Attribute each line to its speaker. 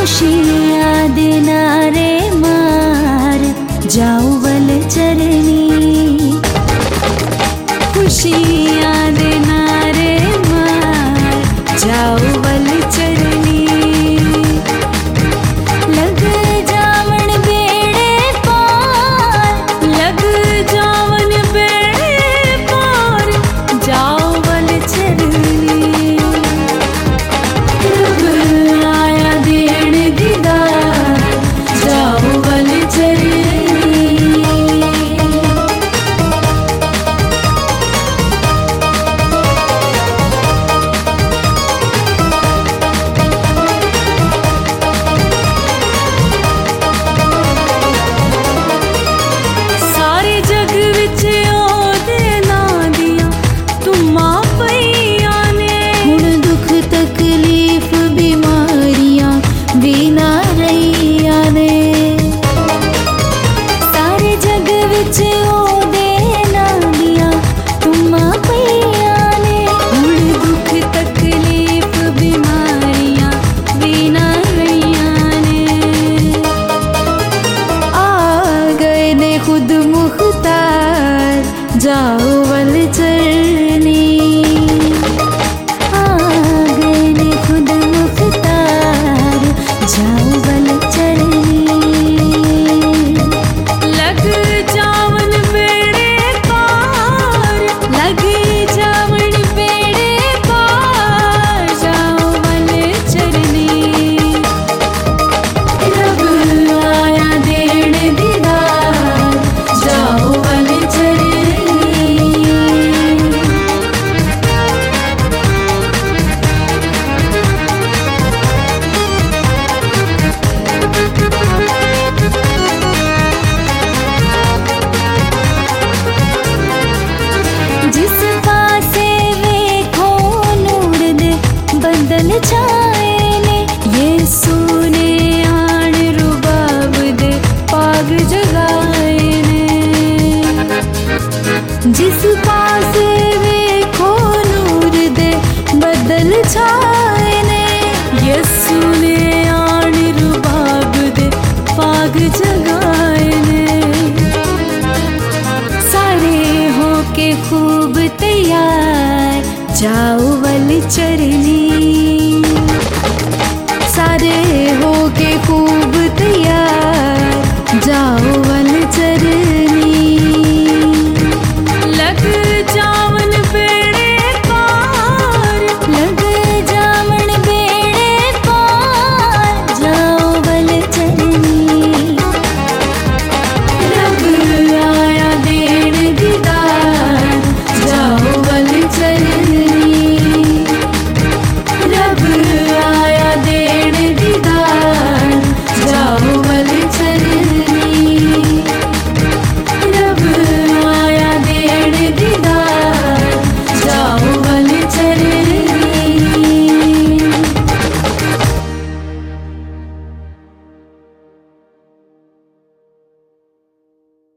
Speaker 1: खुशियाँ देना रे मार जाओ वल चरनी, खुशियाँ देना रे मार जाओ वल चरनी। लग जावन बेड़े पार, लग जावन बेड़े पार जाओ वल चरनी। रब आया देण दीदार जाओ वल चरनी। सारे जग विच ओदे नां दियां तुमां पईयां ने, हुण दुख तकलीफ बीमारियां भी ना रहीयां ने। सारे जग विच ओदे नां दियां तुमां पईयां ने, हुण दुख तकलीफ बीमारियां भी ना रहीयां ने। आ गए ने खुद मुख्तार जाओ वल चरनी, आ गए ने खुद मुख्तार जाओ वल चरनी। लग जावन बेड़े पार, लग जावन बेड़े पार जाओ वल चरनी। रब आया देण दीदार जाओ वल चरनी। जिस पासे वेखो नूर दे बदल छाए ने, यीशु ने आण रुबाब दे पाग जगाए ने। जिस पासे वेखो नूर दे बदल छाए ने, यीशु ने आण रुबाब दे पाग जगाए ने। सारे होके खूब तैयार जाओ वल चरनी।